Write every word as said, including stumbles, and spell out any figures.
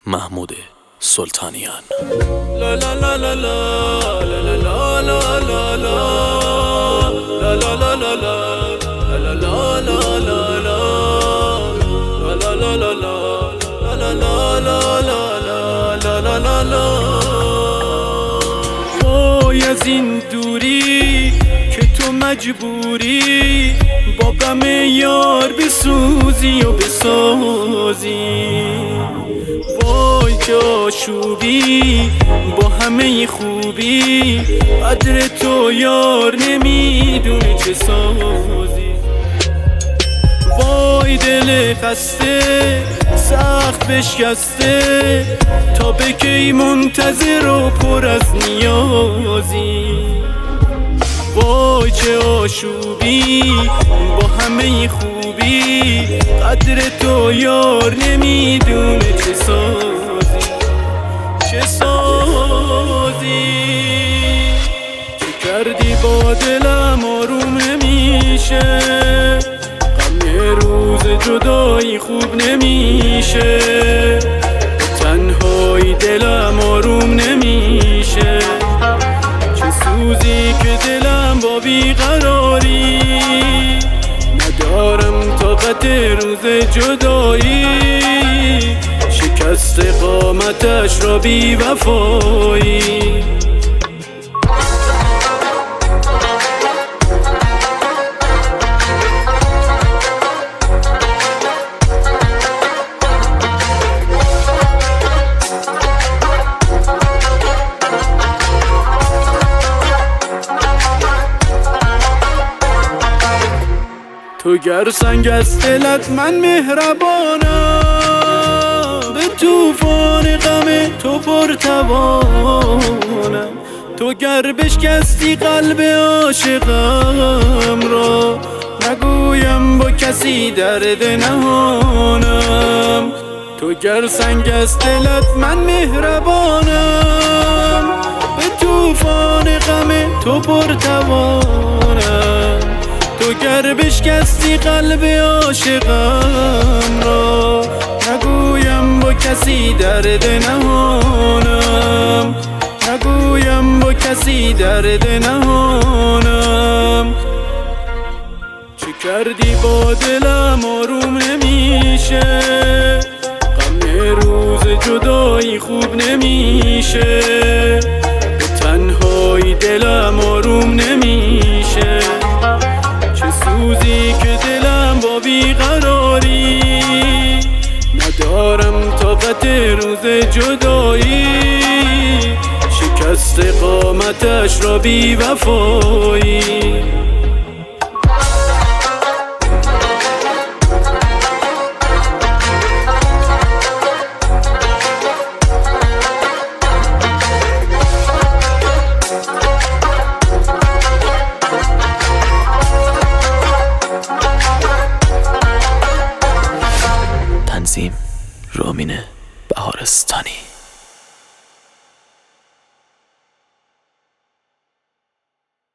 محمود سلطانیان. لا لا لا لا لا لا لا لا لا لا لا لا لا لا لا لا لا. وای از این دوری که تو مجبوری با غم یار بسوزی و بسازی. وای که آشوبی با همه خوبی قدر تو یار نمیدونه چه سازی. وای دل خسته سخت بشکسته تا به کی منتظر و پر از نیازی. وای چه آشوبی با همه خوبی قدر تو یار نمیدونه چه سازی چه سازی. چه کردی با دلم آروم نمیشه، غم یه روز جدایی خوب نمیشه. تنهایی دلم آروم نمیشه، چه سوزی که دلم با بیقراری. ندارم طاقت روز جدایی، شکست قامتش را بی وفایی. تو گر سنگ از دلت من مهربانم، به توفان غم تو پرتوانم. تو گر بشکستی قلب عاشقم را، نگویم با کسی درد نهانم. تو گر سنگ از دلت من مهربانم، به توفان غم تو پرتوانم. تو گر بشکستی قلب عاشقم را، نگویم با کسی درد نهانم. نگویم با کسی درد نهانم. چه کردی با دلم آروم نمیشه، غم روز جدایی خوب نمیشه. به تنهایی دلم آروم نمیشه، چه سوزی که دلم با بیقراری. ندارم طاقت روز جدایی، شکست قامتش را بی وفایی. تنظیم رامین بهارستانی.